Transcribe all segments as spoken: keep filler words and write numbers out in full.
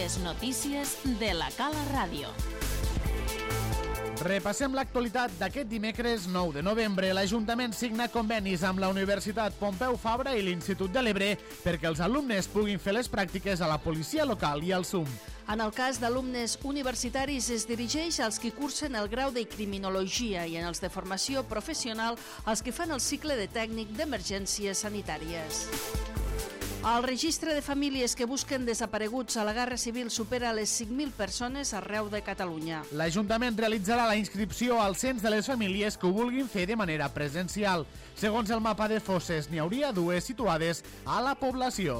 Les notícies de la Cala Ràdio. Repassem l'actualitat d'aquest dimecres nou de novembre. L'Ajuntament signa convenis amb la Universitat Pompeu Fabra i l'Institut de l'Ebre perquè els alumnes puguin fer les pràctiques a la policia local i al S U M. En el cas d'alumnes universitaris es dirigeix als qui cursen el grau de criminologia i en els de formació professional als que fan el cicle de tècnic d'emergències sanitàries. El registre de famílies que busquen desapareguts a la Guerra Civil supera les cinc mil persones arreu de Catalunya. L'Ajuntament realitzarà la inscripció al cens de les famílies que ho vulguin fer de manera presencial. Segons el mapa de fosses, n'hi hauria dues situades a la població.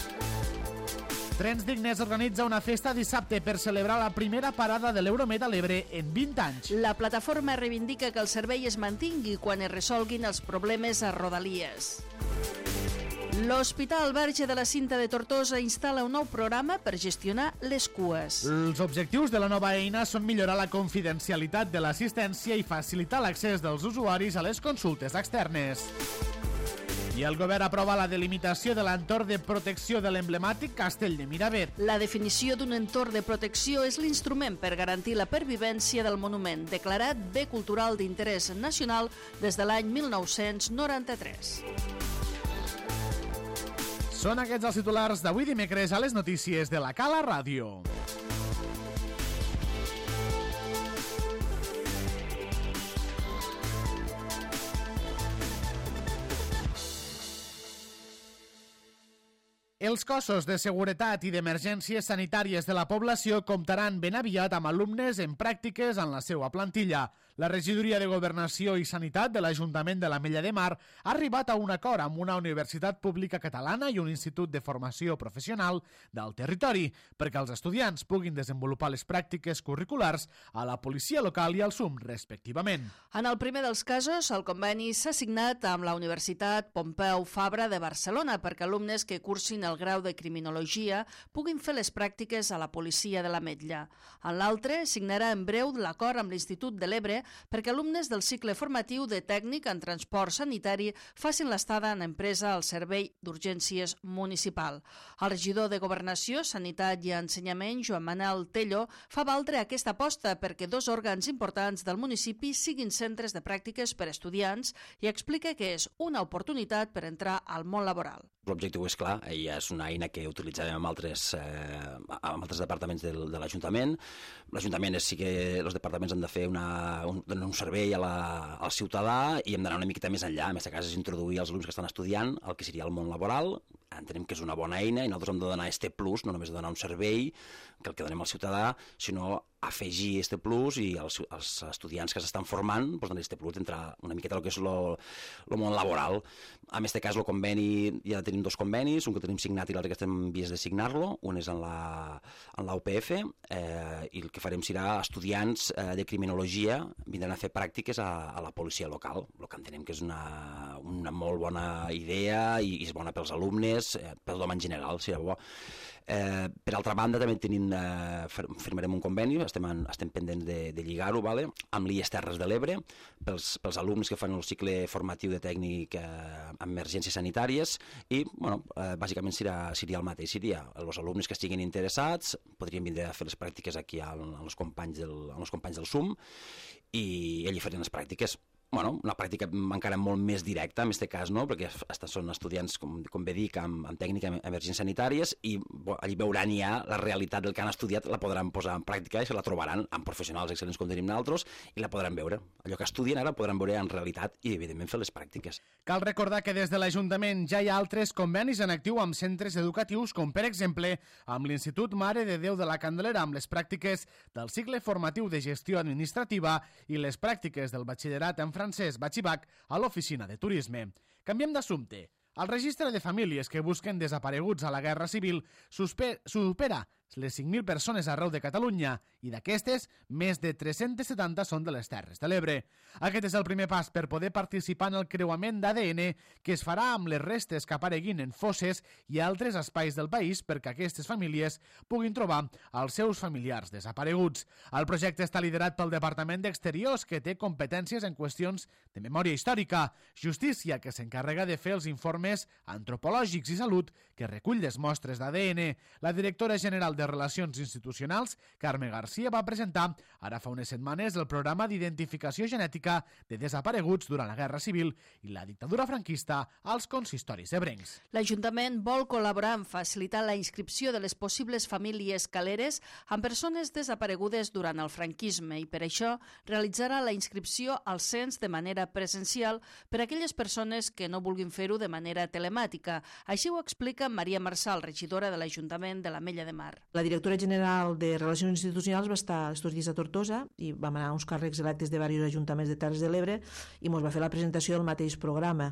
Trens Dignes organitza una festa dissabte per celebrar la primera parada de l'Euromed a l'Ebre en vint anys. La plataforma reivindica que el servei es mantingui quan es resolguin els problemes a Rodalies. L'Hospital Verge de la Cinta de Tortosa instal·la un nou programa per gestionar les cues. Els objectius de la nova eina són millorar la confidencialitat de l'assistència i facilitar l'accés dels usuaris a les consultes externes. I el govern aprova la delimitació de l'entorn de protecció de l'emblemàtic Castell de Miravet. La definició d'un entorn de protecció és l'instrument per garantir la pervivència del monument, declarat bé cultural d'interès nacional des de l'any mil nou-cents noranta-tres. Són aquests els titulars d'avui dimecres a les notícies de la Cala Ràdio. Els cossos de seguretat i d'emergències sanitàries de la població comptaran ben aviat amb alumnes en pràctiques en la seva plantilla. La Regidoria de Governació i Sanitat de l'Ajuntament de l'Ametlla de Mar ha arribat a un acord amb una universitat pública catalana i un institut de formació professional del territori perquè els estudiants puguin desenvolupar les pràctiques curriculars a la policia local i al S U M, respectivament. En el primer dels casos, el conveni s'ha signat amb la Universitat Pompeu Fabra de Barcelona perquè alumnes que cursin el grau de criminologia puguin fer les pràctiques a la policia de l'Ametlla. En l'altre, signarà en breu l'acord amb l'Institut de l'Ebre perquè alumnes del cicle formatiu de tècnic en transport sanitari facin l'estada en empresa al Servei d'Urgències Municipal. El regidor de Governació, Sanitat i Ensenyament, Joan Manel Tello, fa valdre aquesta aposta perquè dos òrgans importants del municipi siguin centres de pràctiques per a estudiants i explica que és una oportunitat per entrar al món laboral. L'objectiu és clar, i és una eina que utilitzarem amb altres, eh, amb altres departaments de, de l'Ajuntament. L'Ajuntament és sí que els departaments han de fer una, un, un servei a la, al ciutadà i hem d'anar una miqueta més enllà. En aquest cas és introduir els alumnes que estan estudiant el que seria el món laboral. Entenem que és una bona eina i nosaltres hem de donar este plus, no només de donar un servei, que el que donem al ciutadà, sinó afegir este plus i els, els estudiants que s'estan formant doncs, este plus d'entrar una miqueta el que és el món laboral. En aquest cas el conveni, ja tenim dos convenis, un que tenim signat i l'altre que estem en vies de signar-lo, un és en la, en la U P F eh, i el que farem serà estudiants eh, de criminologia vindran a fer pràctiques a, a la policia local, el que entenem que és una, una molt bona idea i, i és bona pels alumnes, eh, pel dom en general, serà bo. Eh, per altra banda també tenim, eh, firmarem un conveni, estem, en, estem pendents de, de lligar-ho, vale? Amb l'I E S Terres de l'Ebre pels, pels alumnes que fan el cicle formatiu de tècnic eh, en emergències sanitàries i bueno, eh, bàsicament seria, seria el mateix, seria els alumnes que estiguin interessats podrien vindre a fer les pràctiques aquí als companys del, als companys del S U M i ells farien les pràctiques. Bueno, una pràctica encara molt més directa, en aquest cas, no? Perquè són estudiants, com, com bé dic, amb, amb tècnica en emergències sanitàries i bo, allí veuran ja la realitat del que han estudiat, la podran posar en pràctica i se la trobaran amb professionals excel·lents com tenim nosaltres i la podran veure. Allò que estudien ara podran veure en realitat i, evidentment, fer les pràctiques. Cal recordar que des de l'Ajuntament ja hi ha altres convenis en actiu amb centres educatius, com per exemple amb l'Institut Mare de Déu de la Candelera, amb les pràctiques del cicle formatiu de gestió administrativa i les pràctiques del batxillerat en francès Batxibac a l'oficina de turisme. Canviem d'assumpte. El registre de famílies que busquen desapareguts a la Guerra Civil supera les cinc mil persones arreu de Catalunya i d'aquestes, més de tres-cents setanta són de les Terres de l'Ebre. Aquest és el primer pas per poder participar en el creuament d'A D N que es farà amb les restes que apareguin en fosses i altres espais del país perquè aquestes famílies puguin trobar els seus familiars desapareguts. El projecte està liderat pel Departament d'Exteriors, que té competències en qüestions de memòria històrica, Justícia, que s'encarrega de fer els informes antropològics i Salut, que recull les mostres d'A D N. La directora general de de Relacions Institucionals, Carme Garcia, va presentar ara fa unes setmanes el programa d'identificació genètica de desapareguts durant la Guerra Civil i la dictadura franquista als consistoris ebrencs. L'Ajuntament vol col·laborar en facilitar la inscripció de les possibles famílies caleres amb persones desaparegudes durant el franquisme i per això realitzarà la inscripció al cens de manera presencial per a aquelles persones que no vulguin fer-ho de manera telemàtica. Així ho explica Maria Marçal, regidora de l'Ajuntament de l'Ametlla de Mar. La directora general de Relacions Institucionals va estar estos dies a Tortosa i vam anar a uns càrrecs electes de diversos ajuntaments de Terres de l'Ebre i ens va fer la presentació del mateix programa.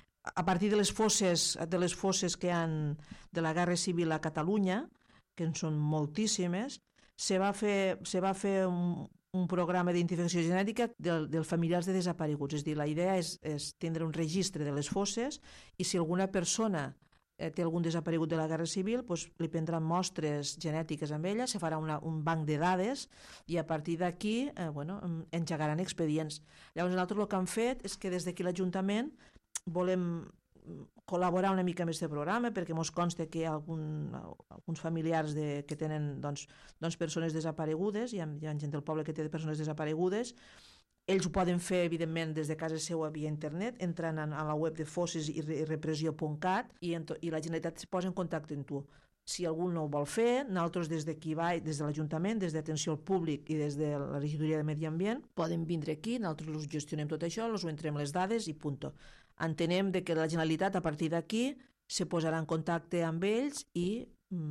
A partir de les fosses, de les fosses que hi ha de la Guerra Civil a Catalunya, que en són moltíssimes, se va fer, se va fer un, un programa d'identificació genètica dels del familiars de desapareguts. És dir, la idea és, és tindre un registre de les fosses i si alguna persona eh, té algun desaparegut de la Guerra Civil, doncs li prendran mostres genètiques amb ella, se farà una, un banc de dades i a partir d'aquí eh, bueno, engegaran expedients. Llavors nosaltres el que hem fet és que des d'aquí l'Ajuntament volem col·laborar una mica amb aquest programa perquè ens consta que hi ha algun, alguns familiars de, que tenen doncs, doncs persones desaparegudes, hi ha, hi ha gent del poble que té persones desaparegudes. Ells ho poden fer, evidentment, des de casa seva via internet, entrant a la web de fosses i repressió punt cat i, i la Generalitat es posa en contacte amb tu. Si algú no ho vol fer, nosaltres des d'aquí, des de l'Ajuntament, des d'Atenció al Públic i des de la Regidoria de Medi Ambient, poden vindre aquí, nosaltres us gestionem tot això, us ho entrem les dades i punto. Entenem de que la Generalitat a partir d'aquí se posarà en contacte amb ells i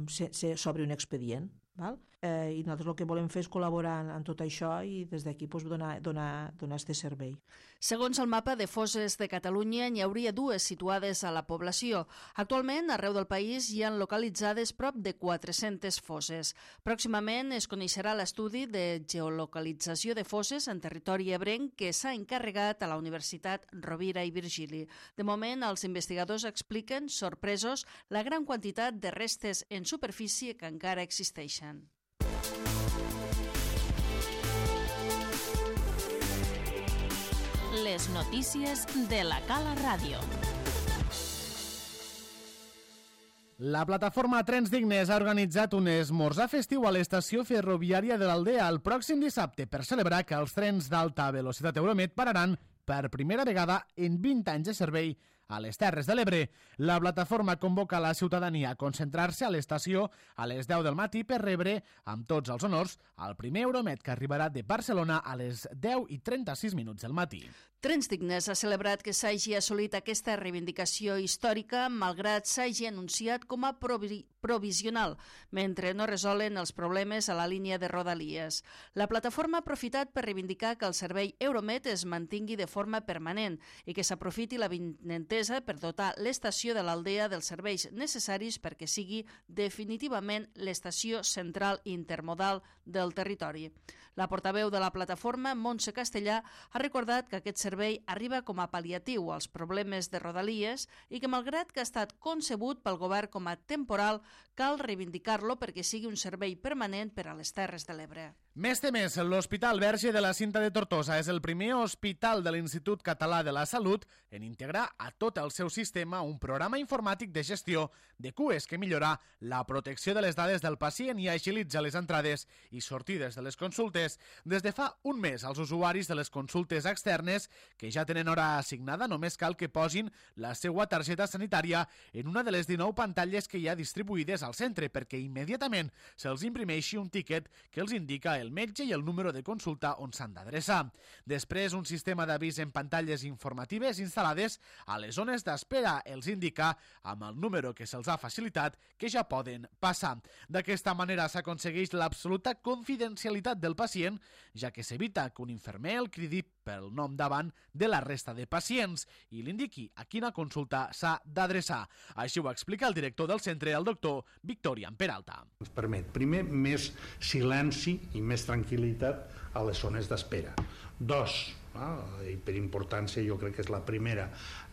s'obre un expedient. Val? Eh, I nosaltres el que volem fer és col·laborar en, en tot això i des d'aquí pues, donar, donar, donar este servei. Segons el mapa de fosses de Catalunya, n'hi hauria dues situades a la població. Actualment, arreu del país hi han localitzades prop de quatre-centes fosses. Pròximament es coneixerà l'estudi de geolocalització de fosses en territori ebrenc que s'ha encarregat a la Universitat Rovira i Virgili. De moment, els investigadors expliquen, sorpresos, la gran quantitat de restes en superfície que encara existeixen. Les notícies de la Cala Ràdio. La plataforma Trens Dignes ha organitzat un esmorzar festiu a l'estació ferroviària de l'Aldea el pròxim dissabte per celebrar que els trens d'alta velocitat Euromed pararan per primera vegada en vint anys de servei a les Terres de l'Ebre. La plataforma convoca la ciutadania a concentrar-se a l'estació a les deu del matí per rebre, amb tots els honors, el primer Euromed que arribarà de Barcelona a les deu i trenta-sis minuts del matí. Trens Dignes ha celebrat que s'hagi assolit aquesta reivindicació històrica malgrat s'hagi anunciat com a provi provisional, mentre no resolen els problemes a la línia de Rodalies. La plataforma ha aprofitat per reivindicar que el servei Euromed es mantingui de forma permanent i que s'aprofiti la vinentesa per dotar l'estació de l'Aldea dels serveis necessaris perquè sigui definitivament l'estació central intermodal del territori. La portaveu de la plataforma, Montse Castellà, ha recordat que aquest servei arriba com a pal·liatiu als problemes de Rodalies i que, malgrat que ha estat concebut pel govern com a temporal, cal reivindicar-lo perquè sigui un servei permanent per a les Terres de l'Ebre. Més de més, l'Hospital Verge de la Cinta de Tortosa és el primer hospital de l'Institut Català de la Salut en integrar a tot el seu sistema un programa informàtic de gestió de cues que millora la protecció de les dades del pacient i agilitza les entrades i sortides de les consultes. Des de fa un mes, els usuaris de les consultes externes que ja tenen hora assignada només cal que posin la seva targeta sanitària en una de les dinou pantalles que hi ha distribuïdes al centre perquè immediatament se'ls imprimeixi un tiquet que els indica el metge i el número de consulta on s'han d'adreçar. Després, un sistema d'avís en pantalles informatives instal·lades a les zones d'espera els indica, amb el número que se'ls ha facilitat, que ja poden passar. D'aquesta manera s'aconsegueix l'absoluta confidencialitat del pacient, ja que s'evita que un infermer el cridi pel nom davant de la resta de pacients i l'indiqui a quina consulta s'ha d'adreçar. Així ho explica el director del centre, el doctor Victorian Peralta. Ens permet, primer, més silenci i més tranquil·litat a les zones d'espera. Dos, eh, i per importància jo crec que és la primera,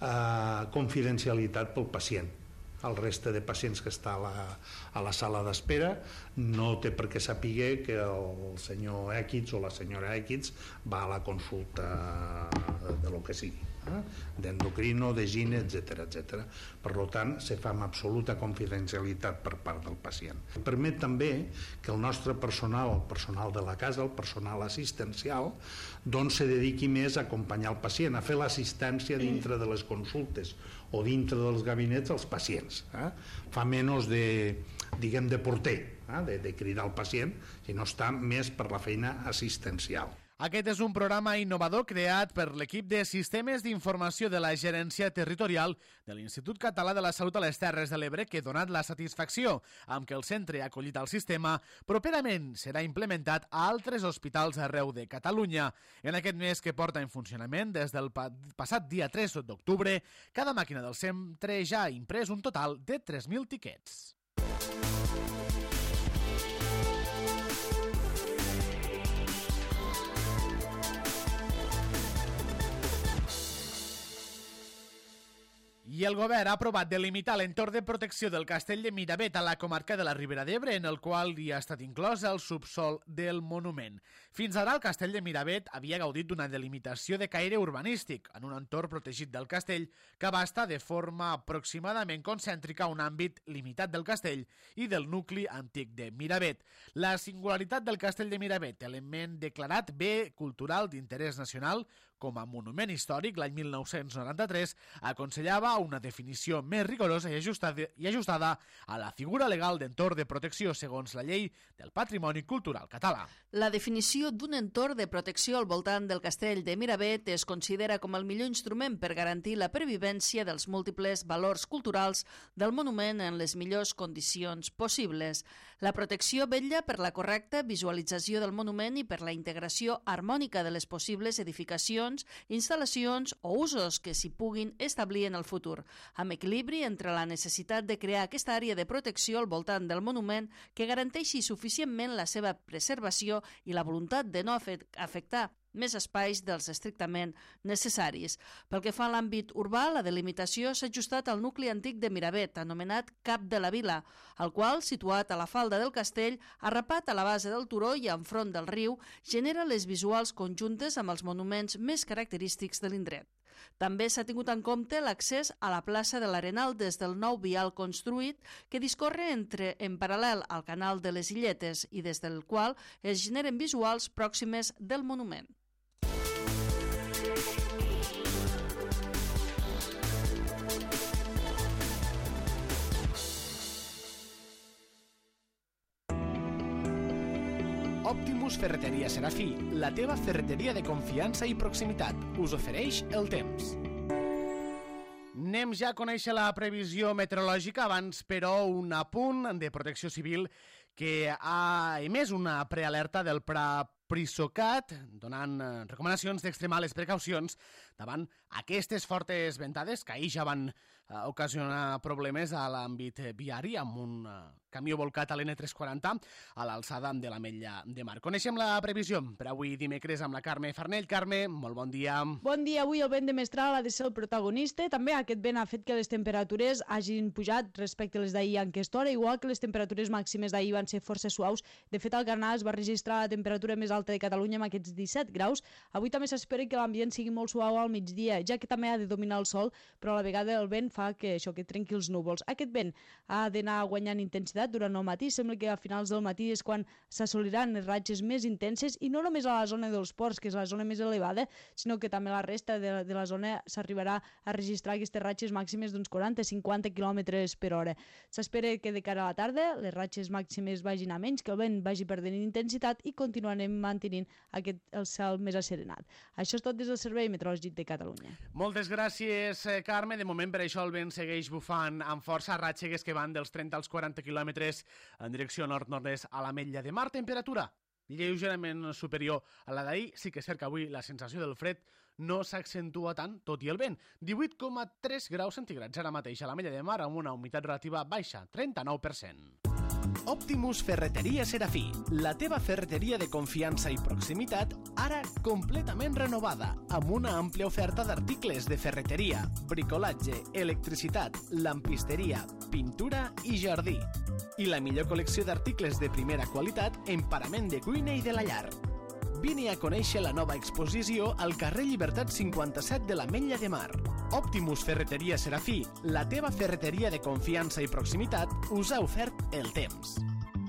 eh, confidencialitat pel pacient. El reste de pacients que està a la, a la sala d'espera no té per què saber que el senyor X o la senyora X va a la consulta de lo que sigui. eh? d'endocrino, de gine, etcètera, etcètera. Per tant, se fa amb absoluta confidencialitat per part del pacient. Permet també que el nostre personal, el personal de la casa, el personal assistencial, doncs se dediqui més a acompanyar el pacient, a fer l'assistència dintre de les consultes o dintre dels gabinets als pacients. Eh? Fa menys de, diguem, de porter, eh? de, de cridar al pacient, sinó està més per la feina assistencial. Aquest és un programa innovador creat per l'equip de Sistemes d'Informació de la Gerència Territorial de l'Institut Català de la Salut a les Terres de l'Ebre, que ha donat la satisfacció amb què el centre ha acollit el sistema. Properament serà implementat a altres hospitals arreu de Catalunya. En aquest mes que porta en funcionament des del passat dia tres d'octubre, cada màquina del centre ja ha imprès un total de tres mil tiquets. I el govern ha aprovat delimitar l'entorn de protecció del Castell de Miravet a la comarca de la Ribera d'Ebre, en el qual hi ha estat inclòs el subsol del monument. Fins ara, el Castell de Miravet havia gaudit d'una delimitació de caire urbanístic, en un entorn protegit del castell, que abasta de forma aproximadament concèntrica un àmbit limitat del castell i del nucli antic de Miravet. La singularitat del Castell de Miravet, element declarat bé cultural d'interès nacional, com a monument històric l'any mil nou-cents noranta-tres, aconsellava una definició més rigorosa i ajustada, i ajustada a la figura legal d'entorn de protecció segons la llei del patrimoni cultural català. La definició d'un entorn de protecció al voltant del Castell de Miravet es considera com el millor instrument per garantir la pervivència dels múltiples valors culturals del monument en les millors condicions possibles. La protecció vetlla per la correcta visualització del monument i per la integració harmònica de les possibles edificacions, instal·lacions o usos que s'hi puguin establir en el futur, amb equilibri entre la necessitat de crear aquesta àrea de protecció al voltant del monument que garanteixi suficientment la seva preservació i la voluntat de no afectar més espais dels estrictament necessaris. Pel que fa a l'àmbit urbà, la delimitació s'ha ajustat al nucli antic de Miravet, anomenat Cap de la Vila, el qual, situat a la falda del castell, arrapat a la base del turó i enfront del riu, genera les visuals conjuntes amb els monuments més característics de l'indret. També s'ha tingut en compte l'accés a la plaça de l'Arenal des del nou vial construït que discorre entre en paral·lel al canal de les Illetes i des del qual es generen visuals pròximes del monument. Optimus Ferreteria Serafí, la teva ferreteria de confiança i proximitat, us ofereix el temps. Anem ja a conèixer la previsió meteorològica, abans però un apunt de Protecció Civil que ha emès una prealerta del Pla Prisocat, donant recomanacions d'extremar les precaucions davant aquestes fortes ventades que ahir ja van ocasionar problemes a l'àmbit viari amb un camió volcat a l'N tres cents quaranta a l'alçada de l'Ametlla de Mar. Coneixem la previsió per avui dimecres amb la Carme Farnell. Carme, molt bon dia. Bon dia. Avui el vent de mestral ha de ser el protagonista. També aquest vent ha fet que les temperatures hagin pujat respecte a les d'ahir en aquesta hora, igual que les temperatures màximes d'ahir van ser força suaus. De fet, al Garnà es va registrar la temperatura més alta de Catalunya amb aquests disset graus. Avui també s'espera que l'ambient sigui molt suau al migdia, ja que també ha de dominar el sol, però a la vegada el vent fa que això que trenqui els núvols. Aquest vent ha d'anar guanyant intensitat durant el matí. Sembla que a finals del matí és quan s'assoliran les ratxes més intenses i no només a la zona dels ports, que és la zona més elevada, sinó que també a la resta de, de la zona s'arribarà a registrar aquestes ratxes màximes d'uns quaranta a cinquanta quilòmetres per hora. S'espera que de cara a la tarda les ratxes màximes vagin a menys, que el vent vagi perdent intensitat i continuarem mantenint aquest, el cel més asserenat. Això és tot des del Servei Meteorològic de Catalunya. Moltes gràcies, Carme. De moment, per això el vent segueix bufant amb força, ràtxegues que van dels trenta als quaranta quilòmetres en direcció nord-nord-est a l'Ametlla de Mar. Temperatura lleugerament superior a la d'ahir. Sí que és cert que avui la sensació del fred no s'accentua tant, tot i el vent. divuit coma tres graus centígrads ara mateix a l'Ametlla de Mar amb una humitat relativa baixa, trenta-nou per cent. Optimus Ferreteria Serafí, la teva ferreteria de confiança i proximitat, ara completament renovada, amb una àmplia oferta d'articles de ferreteria, bricolatge, electricitat, lampisteria, pintura i jardí. I la millor col·lecció d'articles de primera qualitat en parament de cuina i de la llar. Vine a conèixer la nova exposició al carrer Llibertat cinquanta-set de l'Ametlla de Mar. Optimus Ferreteria Serafí, la teva ferreteria de confiança i proximitat, us ha ofert el temps.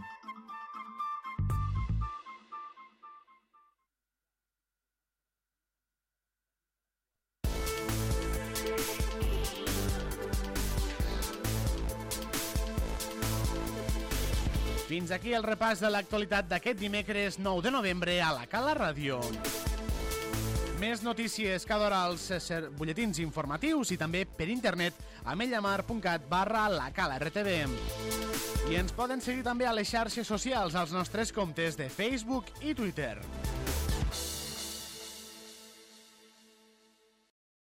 Fins aquí el repàs de l'actualitat d'aquest dimecres nou de novembre a la Cala Ràdio. Més notícies cada hora als butlletins informatius i també per internet a ametllamar.cat barra la Cala R T V. I ens poden seguir també a les xarxes socials als nostres comptes de Facebook i Twitter.